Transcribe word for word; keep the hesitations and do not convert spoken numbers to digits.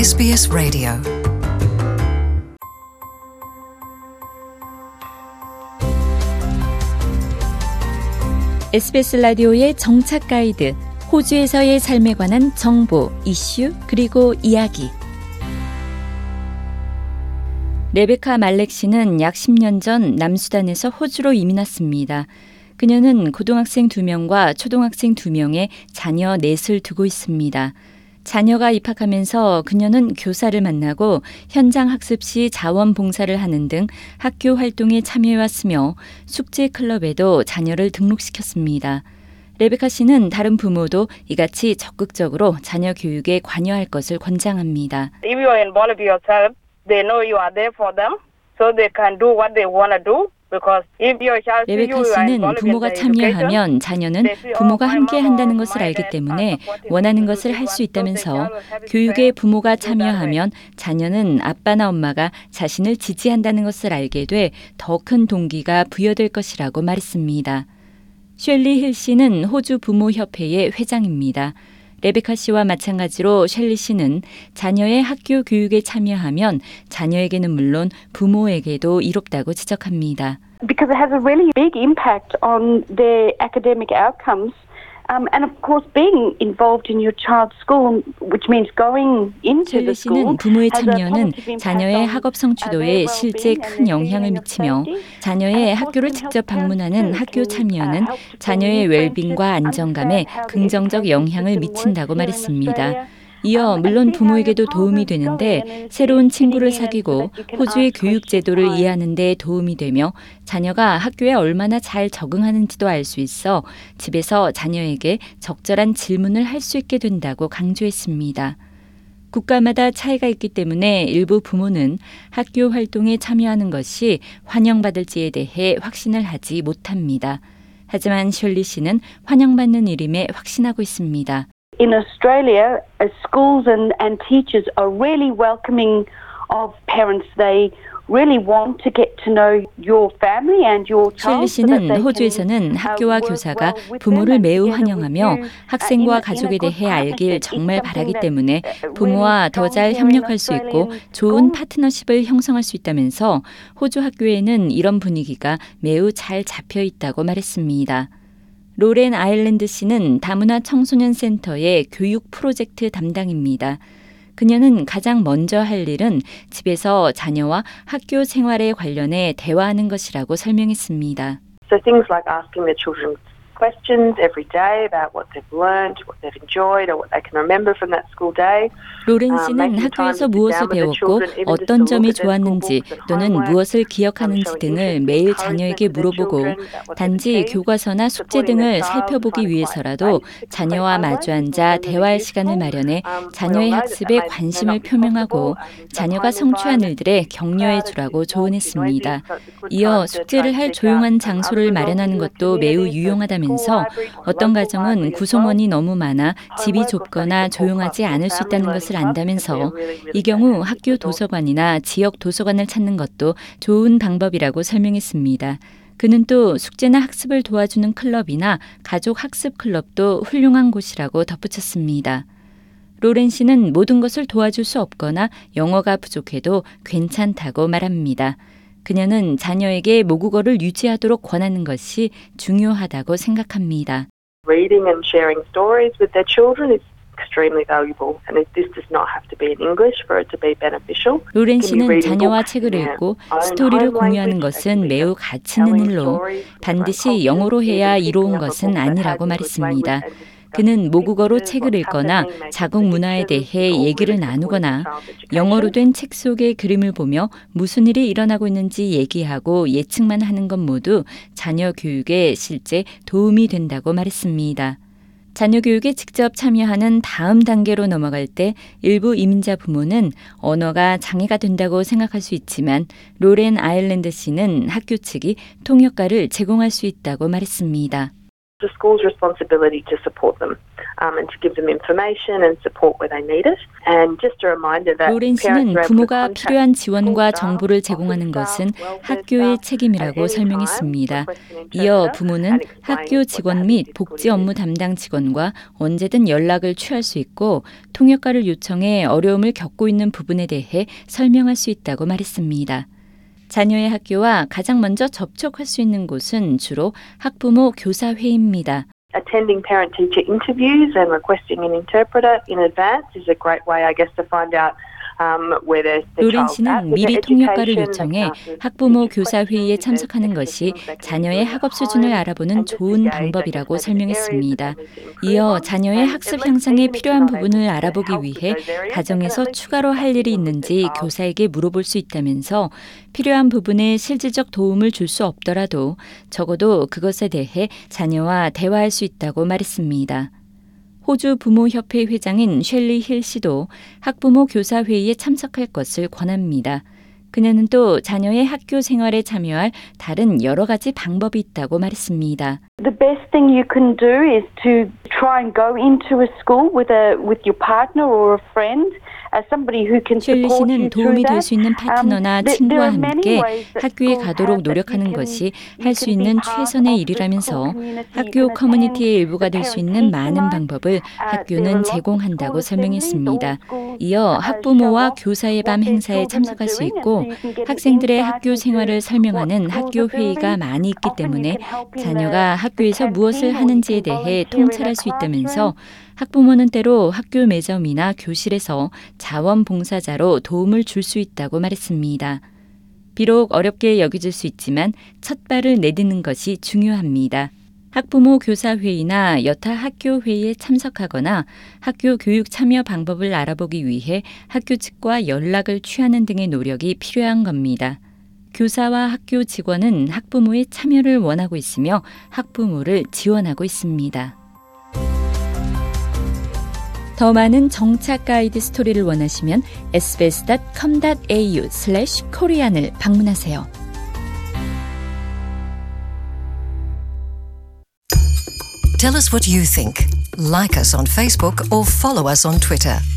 에스비에스 라디오 에스비에스 라디오의 정착 가이드, 호주에서의 삶에 관한 정보, 이슈, 그리고 이야기. 레베카 말렉 씨는 약 십 년 전 남수단에서 호주로 이민 왔습니다. 그녀는 고등학생 두 명과 초등학생 두 명의 자녀 넷을 두고 있습니다. 자녀가 입학하면서 그녀는 교사를 만나고 현장 학습 시 자원봉사를 하는 등 학교 활동에 참여해왔으며 숙제 클럽에도 자녀를 등록시켰습니다. 레베카 씨는 다른 부모도 이같이 적극적으로 자녀 교육에 관여할 것을 권장합니다. If you involve yourself, they know you are there for them, so they can do what they want to do. 레베카 씨는 부모가 참여하면 자녀는 부모가 함께 한다는 것을 알기 때문에 원하는 것을 할 수 있다면서 교육에 부모가 참여하면 자녀는 아빠나 엄마가 자신을 지지한다는 것을 알게 돼 더 큰 동기가 부여될 것이라고 말했습니다. 셸리 힐 씨는 호주 부모협회의 회장입니다. 레베카 씨와 마찬가지로 셸리 씨는 자녀의 학교 교육에 참여하면 자녀에게는 물론 부모에게도 이롭다고 지적합니다. Because it has a really big impact on their academic outcomes. Um, and of course, being involved in your child's school, which means going into the school, 셸리 씨는 부모의 참여는 자녀의 학업 성취도에 실제 큰 영향을 미치며 자녀의 학교를 직접 방문하는 학교 참여는 자녀의 웰빙과 안정감에 긍정적 영향을 미친다고 말했습니다. 이어 물론 부모에게도 도움이 되는데 새로운 친구를 사귀고 호주의 교육 제도를 이해하는 데 도움이 되며 자녀가 학교에 얼마나 잘 적응하는지도 알 수 있어 집에서 자녀에게 적절한 질문을 할 수 있게 된다고 강조했습니다. 국가마다 차이가 있기 때문에 일부 부모는 학교 활동에 참여하는 것이 환영받을지에 대해 확신을 하지 못합니다. 하지만 셜리 씨는 환영받는 일임에 확신하고 있습니다. In Australia, schools and, and teachers are really welcoming of parents. They really want to get to know your family and your child. 셜리 씨는 호주에서는 학교와 교사가 부모를 매우 환영하며 학생과 가족에 대해 알길 정말 바라기 때문에 부모와 더 잘 협력할 수 있고 좋은 파트너십을 형성할 수 있다면서 호주 학교에는 이런 분위기가 매우 잘 잡혀 있다고 말했습니다. 로렌 아일랜드 씨는 다문화 청소년 센터의 교육 프로젝트 담당입니다. 그녀는 가장 먼저 할 일은 집에서 자녀와 학교 생활에 관련해 대화하는 것이라고 설명했습니다. So things like asking their children questions every day about what they've learned, what they've enjoyed, or what they can remember from that school day. 로렌 씨는 학교에서 무엇을 배웠고 어떤 점이 좋았는지 또는 무엇을 기억하는지 등을 매일 자녀에게 물어보고 단지 교과서나 숙제 등을 살펴보기 위해서라도 자녀와 마주 앉아 대화할 시간을 마련해 자녀의 학습에 관심을 표명하고 자녀가 성취한 일들에 격려해 주라고 조언했습니다. 이어 숙제를 할 조용한 장소를 마련하는 것도 매우 유용하다면서 면서 어떤 가정은 구성원이 너무 많아 집이 좁거나 조용하지 않을 수 있다는 것을 안다면서 이 경우 학교 도서관이나 지역 도서관을 찾는 것도 좋은 방법이라고 설명했습니다. 그는 또 숙제나 학습을 도와주는 클럽이나 가족 학습 클럽도 훌륭한 곳이라고 덧붙였습니다. 로렌 씨는 모든 것을 도와줄 수 없거나 영어가 부족해도 괜찮다고 말합니다. 그녀는 자녀에게 모국어를 유지하도록 권하는 것이 중요하다고 생각합니다. Reading and sharing stories with their children is extremely valuable, and this does not have to be in English for it to be beneficial. 로렌 씨는 자녀와 책을 읽고 스토리를 공유하는 것은 매우 가치 있는 일로 반드시 영어로 해야 이로운 것은 아니라고 말했습니다. 그는 모국어로 책을 읽거나 자국 문화에 대해 얘기를 나누거나 영어로 된 책 속의 그림을 보며 무슨 일이 일어나고 있는지 얘기하고 예측만 하는 것 모두 자녀 교육에 실제 도움이 된다고 말했습니다. 자녀 교육에 직접 참여하는 다음 단계로 넘어갈 때 일부 이민자 부모는 언어가 장애가 된다고 생각할 수 있지만 로렌 아일랜드 씨는 학교 측이 통역가를 제공할 수 있다고 말했습니다. The school's responsibility to support them um, and to give them information and support where they need it. And just a reminder that 로렌 씨는 부모가 필요한 지원과 정보를 제공하는 것은 학교의 책임이라고 설명했습니다. 이어 부모는 학교 직원 및 복지 업무 담당 직원과 언제든 연락을 취할 수 있고 통역가를 요청해 어려움을 겪고 있는 부분에 대해 설명할 수 있다고 말했습니다. 자녀의 학교와 가장 먼저 접촉할 수 있는 곳은 주로 학부모 교사회의입니다. Attending parent-teacher interviews and requesting an interpreter in advance is a great way, I guess, to find out um, where their, their 로렌 child's at 씨는 with 미리 their 통역가를 education. 요청해 They can 학부모 ask 교사 회의에 questions, 참석하는 there's 것이 technical things 자녀의 they can do 학업 at 수준을 home, 알아보는 and just 좋은 engage, 방법이라고 I guess, maybe areas 설명했습니다. that they need to improve 이어 on. 자녀의 And 학습 it lets 향상에 them, if 필요한 they're not 부분을 able to 알아보기 help with 위해 those areas, 가정에서 they can at least 추가로 할 일이 discuss 있는지 with their child. 교사에게 물어볼 수 있다면서 필요한 부분에 실질적 도움을 줄 수 없더라도 적어도 그것에 대해 자녀와 대화할 수 있다고 말했습니다. 호주 부모협회 회장인 셸리 힐 씨도 학부모 교사 회의에 참석할 것을 권합니다. 그녀는 또 자녀의 학교 생활에 참여할 다른 여러 가지 방법이 있다고 말했습니다. The best thing you can do is to try and go into a school with a with your partner or a friend. 셸리 씨는 도움이 될 수 있는 파트너나 친구와 함께 학교에 가도록 노력하는 것이 할 수 있는 최선의 일이라면서 학교 커뮤니티의 일부가 될 수 있는 많은 방법을 학교는 제공한다고 설명했습니다. 이어 학부모와 교사의 밤 행사에 참석할 수 있고 학생들의 학교 생활을 설명하는 학교 회의가 많이 있기 때문에 자녀가 학교에서 무엇을 하는지에 대해 통찰할 수 있다면서 학부모는 때로 학교 매점이나 교실에서 자원봉사자로 도움을 줄 수 있다고 말했습니다. 비록 어렵게 여겨질 수 있지만 첫 발을 내딛는 것이 중요합니다. 학부모 교사회의나 여타 학교 회의에 참석하거나 학교 교육 참여 방법을 알아보기 위해 학교 측과 연락을 취하는 등의 노력이 필요한 겁니다. 교사와 학교 직원은 학부모의 참여를 원하고 있으며 학부모를 지원하고 있습니다. 더 많은 정착 가이드 스토리를 원하시면 에스비에스 닷 컴 닷 에이유 슬래시 코리안을 방문하세요. Tell us what you think. Like us on Facebook or follow us on Twitter.